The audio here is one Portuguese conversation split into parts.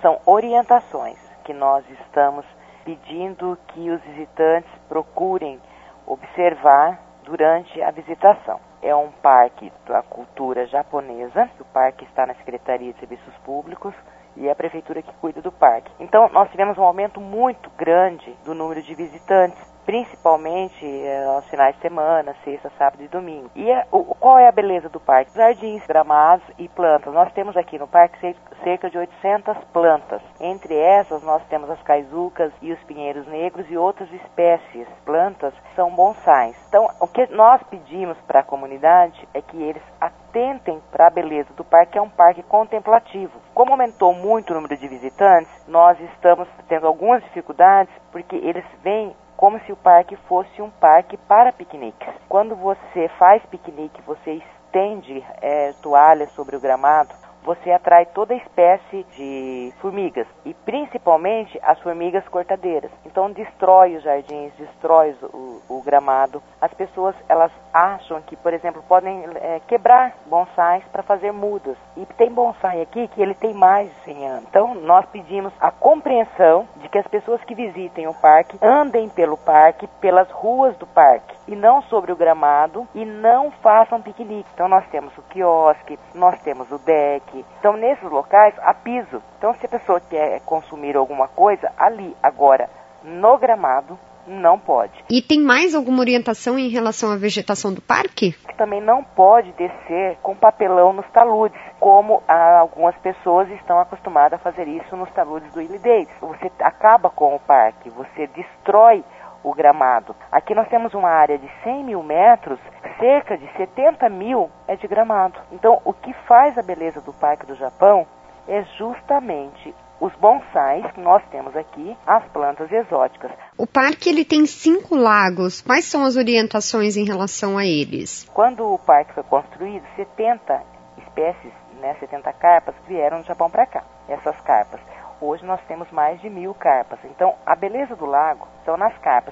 são orientações que nós estamos pedindo que os visitantes procurem observar durante a visitação. É um parque da cultura japonesa, o parque está na Secretaria de Serviços Públicos e é a prefeitura que cuida do parque. Então, nós tivemos um aumento muito grande do número de visitantes, principalmente aos finais de semana, sexta, sábado e domingo. E qual é a beleza do parque? Jardins, gramados e plantas. Nós temos aqui no parque cerca de 800 plantas. Entre essas, nós temos as caizucas e os pinheiros negros e outras espécies. Plantas são bonsais. Então, o que nós pedimos para a comunidade é que eles atentem para a beleza do parque, que é um parque contemplativo. Como aumentou muito o número de visitantes, nós estamos tendo algumas dificuldades, porque eles vêm como se o parque fosse um parque para piqueniques. Quando você faz piquenique, você estende toalhas sobre o gramado, você atrai toda espécie de formigas, e principalmente as formigas cortadeiras. Então destrói os jardins, destrói o gramado. As pessoas, elas acham que, por exemplo, podem quebrar bonsais para fazer mudas. E tem bonsai aqui que ele tem mais de 100 anos. Então nós pedimos a compreensão de que as pessoas que visitem o parque andem pelo parque, pelas ruas do parque, e não sobre o gramado, e não façam piquenique. Então nós temos o quiosque, nós temos o deck. Então, nesses locais, há piso. Então, se a pessoa quer consumir alguma coisa, ali. Agora, no gramado, não pode. E tem mais alguma orientação em relação à vegetação do parque? Também não pode descer com papelão nos taludes, como algumas pessoas estão acostumadas a fazer isso nos taludes do Ilha Davis. Você acaba com o parque, você destrói o gramado. Aqui nós temos uma área de 100 mil metros, cerca de 70 mil é de gramado. Então, o que faz a beleza do Parque do Japão é justamente os bonsais que nós temos aqui, as plantas exóticas. O parque ele tem 5 lagos. Quais são as orientações em relação a eles? Quando o parque foi construído, 70 espécies, 70 carpas vieram do Japão para cá. Essas carpas. Hoje nós temos mais de 1.000 carpas. Então, a beleza do lago são nas carpas.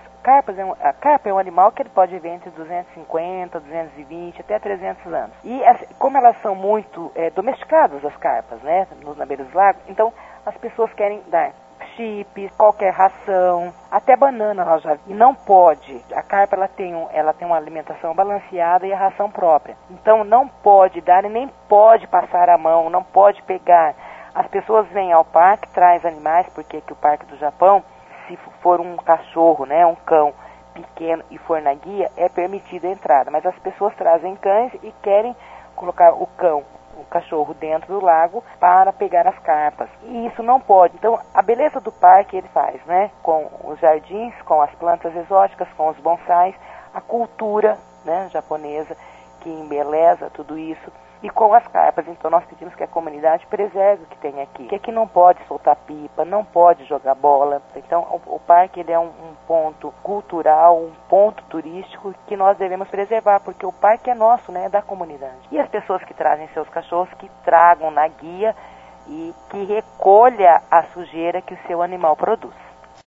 A carpa é um animal que ele pode viver entre 250, 220, até 300 anos. E como elas são muito domesticadas, as carpas, né, na beira do lago, então as pessoas querem dar chips, qualquer ração, até banana nós já vimos. E não pode. A carpa ela tem uma alimentação balanceada e a ração própria. Então não pode dar e nem pode passar a mão, não pode pegar. As pessoas vêm ao parque, trazem animais, porque aqui o Parque do Japão, se for um cachorro, né, um cão pequeno e for na guia, é permitida a entrada. Mas as pessoas trazem cães e querem colocar o cachorro dentro do lago para pegar as carpas. E isso não pode. Então, a beleza do parque ele faz, né, com os jardins, com as plantas exóticas, com os bonsais, a cultura, né, japonesa, que embeleza tudo isso, e com as carpas. Então nós pedimos que a comunidade preserve o que tem aqui. Que aqui não pode soltar pipa, não pode jogar bola. Então o parque ele é um ponto cultural, um ponto turístico que nós devemos preservar, porque o parque é nosso, né, é da comunidade. E as pessoas que trazem seus cachorros, que tragam na guia e que recolha a sujeira que o seu animal produz.